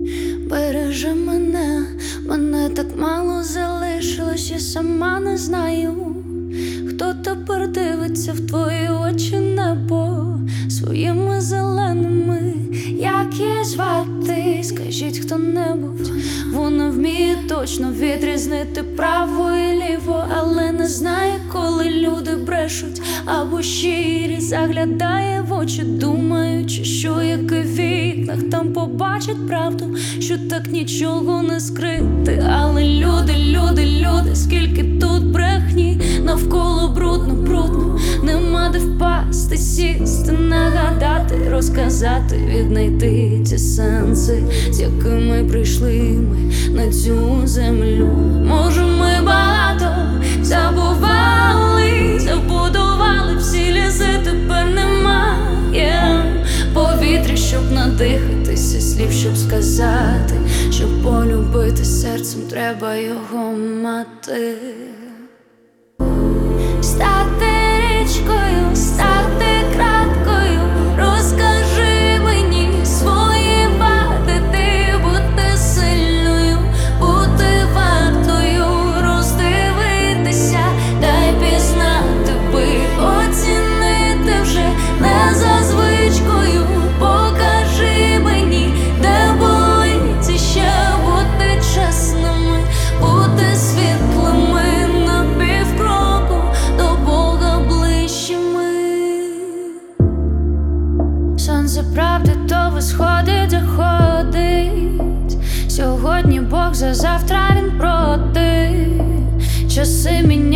Бережи мене, мене так мало залишилось, я сама не знаю, хто тепер дивиться в твої очі небо своїми зеленими. Як її звати, скажіть хто-небудь. Вона вміє точно відрізнити право і ліво, але не знає, коли люди брешуть або щирі. Заглядає в очі, думаючи, що як у вікнах там побачить правду, що так нічого не скрити. Але люди, люди, люди, скільки тут брехні, навколо брудно, брудно, нема де впасти, сісти, нагадати, розказати, віднайти ті сенси, з якими прийшли ми на цю землю. Може, ми багато забували, забудували, всі ліси тепер немає повітря, щоб надихатися, слів, щоб сказати, щоб полюбити серцем, треба його мати. Стати річкою, стати краткою, розкажи мені свої вади, ти бути сильною, бути вартою, роздивитися, дай пізнати би, оцінити вже не за звичкою. Покажи мені, де болить, і ще бути чесними, бути світлими, на півкроку до Бога ближчими. Сонце правди то сходить, заходить. Сьогодні Бог, за завтра він проти. Часи міняють.